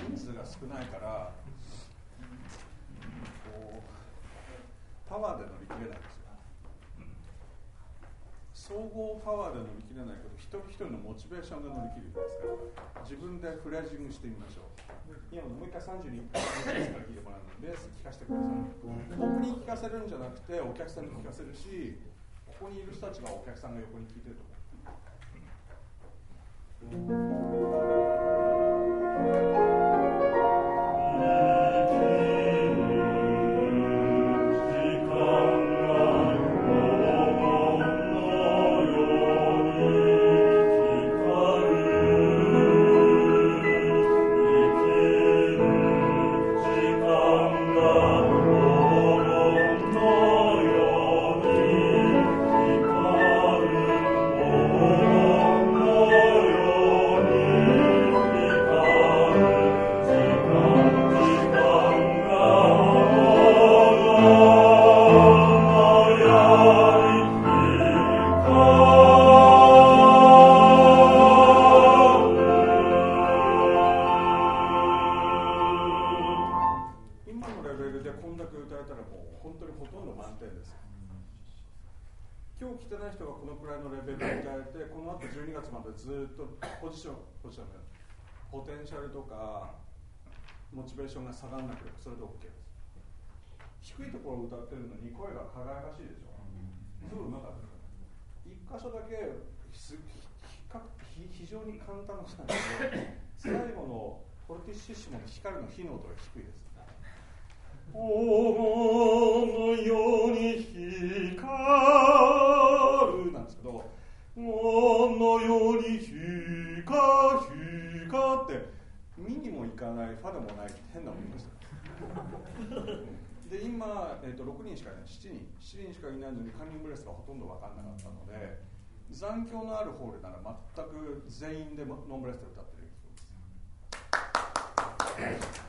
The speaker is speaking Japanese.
人数が少ないからこうパワーで乗り切れないんですよ。総合パワーで乗り切れないけど、一人一人のモチベーションで乗り切るんですから、自分でフレージングしてみましょう。今もう一回32回から聞いてもらうので、ベース聞かせてください。僕に聞かせるんじゃなくてお客さんに聞かせるし、ここにいる人たちがお客さんが横に聞いてると思う。ポテンシャルとかモチベーションが下がらなければそれで OK です。低いところを歌ってるのに声が輝かしいでしょ。すぐうまかった。一箇所だけ非常に簡単なことなんですけど、最後のフォルティッシッシモの光の火の音が低いです。おのように光るなんですけど、おのように光ってミにもいかない、ファでもない変な音でした。で今、6人しかいない、7人しかいないのにカンニングブレスがほとんど分かんなかったので、残響のあるホールなら全く全員でノンブレスで歌ってるそうです。